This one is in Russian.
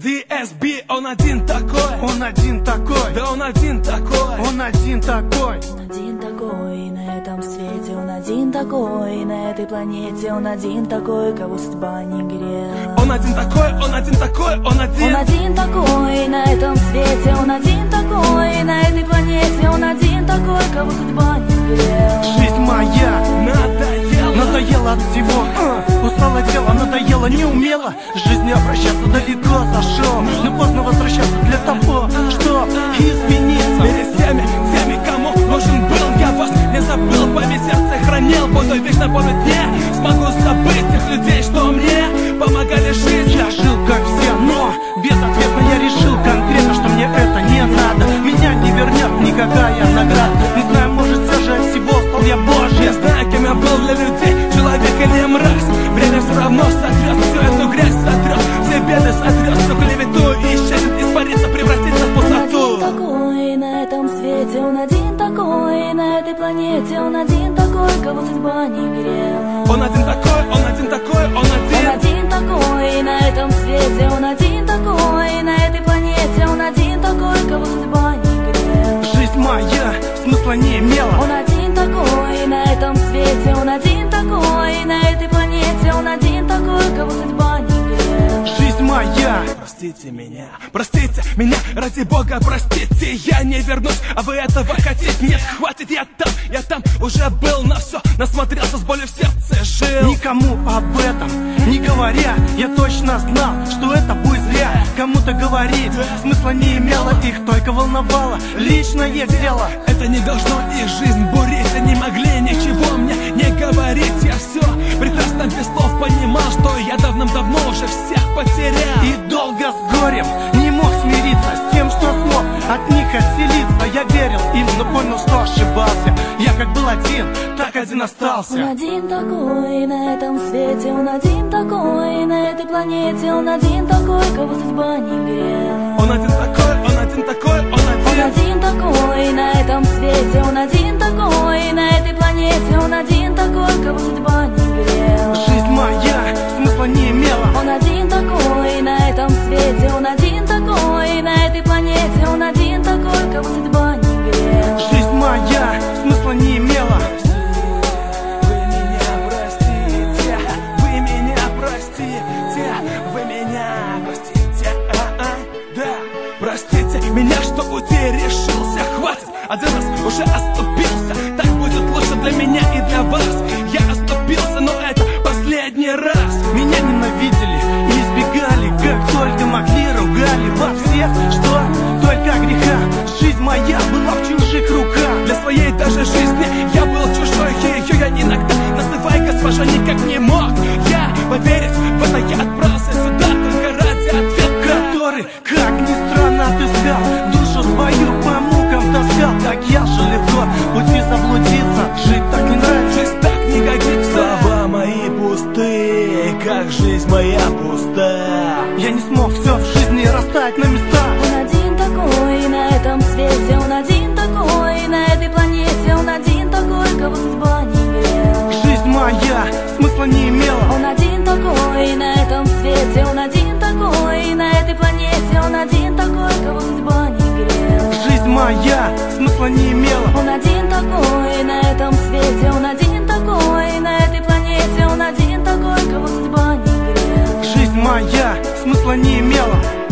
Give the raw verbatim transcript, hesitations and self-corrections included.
ди эс би, он один такой. Он один такой. Да он один такой. Он один такой. Он один такой на этом свете, он один такой на этой планете, он один такой, кого судьба не грела. Он один такой, он один такой, он один. Он один такой на этом свете, он один такой на этой планете, он один такой, кого судьба не грела. Жизнь моя Надоело, надоело от всего, э, устало тело, надоело, не умела жизнь обращаться, далеко зашел, но поздно возвращаться для того, что измениться. перед всеми, всеми, кому нужен был, я вас не забыл, по сердце хранил, буду вечно помнить мне. Смогу забыть тех людей, что мне помогали жить. Я жил как все, но безответно я решил конкретно, что мне это не надо. Меня не вернет никакая награда. Не знаю, может, все же от всего стал я Божий. Я знаю, кем я был для людей, человек или мразь. Время все равно сотрет всю эту грязь, сотрет все беды, сотрет всю клевету и исчезнет, испарится, превратится в пустоту. Он один такой на этом свете, он один такой на этой планете, он один такой, кого судьба не грела. Он один такой, он один такой, он Он один. один такой на этом свете, он один такой на этой планете, он один такой, кого судьба не грела. Жизнь моя смысла не имела. Он один такой на этом свете, он один такой на этой планете, он один такой, кого судьба не грела. Жизнь моя. Простите меня, простите меня, ради бога, простите. Я не вернусь, а вы этого хотите? Нет, хватит, я там, я там уже был, на все насмотрелся, с болью в сердце жил. Никому об этом не говоря, я точно знал, что это будет зря. Кому-то говорить смысла не имело, их только волновало личное дело. Это не должно их жизнь бурить, они могли ничего мне не говорить. Я все прекрасно без слов понимал, что я давным-давно уже всех потерял. И долго с горем не мог смириться с тем, что смог от них отселиться. Я верил им, но понял, что ошибался. Я как был один, так один остался. Он один такой на этом свете, он один такой на этой планете, он один такой, кого судьба не грела. Он один такой, он один такой, он Он один. один такой на этом свете, он один такой на этой планете, он один такой, кого судьба не грела. Жизнь моя смысла не имела. Он один такой на этом свете, он один такой на этой планете, он один такой, кого судьба не грела. Жизнь моя смысла не имела. Вы меня простите, вы меня простите, вы меня простите, а-а, да, простите меня, что уйти решился, хватит, один раз уже оступился, так будет лучше для меня и для вас. Я оступился, но это последний раз. Меня ненавидели и избегали, как только могли, ругали во всех, что только греха. Жизнь моя была в чужих руках. Для своей даже жизни я был чужой, ее я иногда, называй госпожа, никак не мог. Я поверить в это, я отправился сюда только ради ответа, Который, как ни странно, отыскал душу свою, по мукам таскал. Так я же легко пути заблудиться. Жить так не нравится. жизнь так не годится. Слова мои пустые, как жизнь моя пустая. Я не смог все в жизни расставить на места. Он один такой на этом свете, он один такой на этой планете, он один такой, кого судьба не грела. Жизнь моя смысла не имела. Он один такой на этом свете, он один такой на этой планете, он один такой, кого судьба не грела. Жизнь моя смысла не имела. Он один такой на этом свете, он один такой на этой планете, он один такой, кого судьба не грела. Жизнь моя смысла не имела.